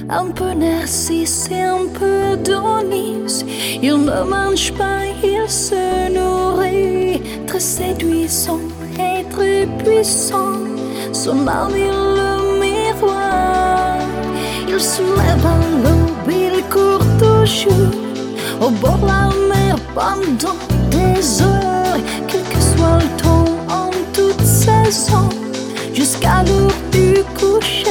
Un peu narcisse et un peu d'Onis. Il ne mange pas, il se nourrit. Très séduisant et très puissant. Son âme est le miroir. Il se lève à l'aube, il court toujours au bord de la mer pendant des heures. Quel que soit le temps, en toute saison, jusqu'à l'heure du coucher.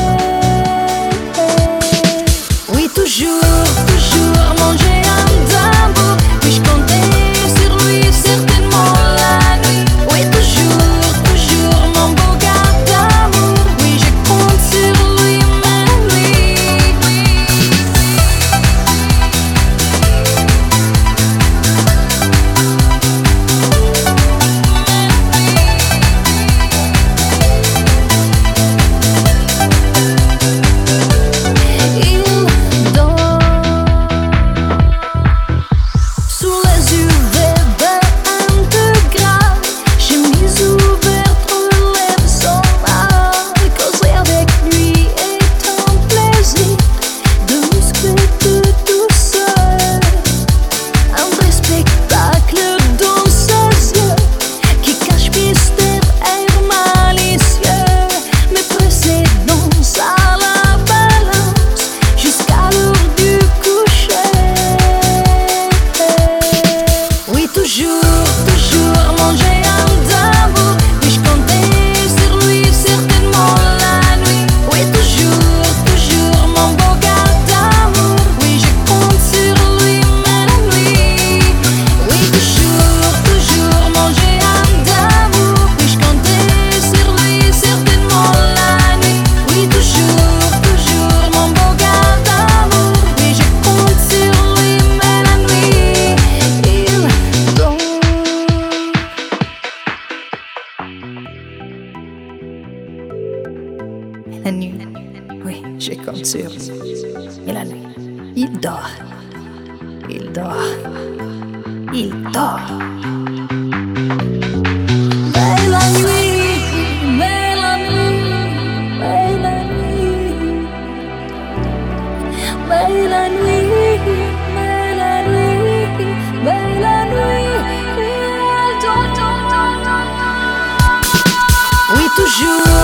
Oui, toujours, toujours manger un tambour. Puis-je compter sur lui certainement la nuit? Oui, toujours, toujours mon beau gars d'amour. Oui, je compte sur lui même nuit. Il dort sous les UV un degré. Chemise ouverte, relève son âme. Causer avec lui est un plaisir de muscles et de douceur. Un vrai spectacle dans ses yeux qui cache mystère et malicieux. Mes précédences à la balance jusqu'à l'heure du coucher. Oui, toujours, toujours manger un tambour. Puis-je compter sur lui certainement la nuit? Oui, toujours, toujours mon beau gars d'amour. Oui, je compte sur lui même la nuit. Oui, toujours, toujours manger un tambour. Puis-je compter sur lui certainement la nuit? Oui, toujours, toujours mon beau gars d'amour. Oui, je compte sur lui même la nuit. Il dort. La nuit, oui, je compte sur lui. Et la nuit, il dort. Il dort. Il dort. Mais la nuit, mais la nuit, mais la nuit, mais la nuit, mais la nuit, mais la nuit, il dort. Oui, toujours.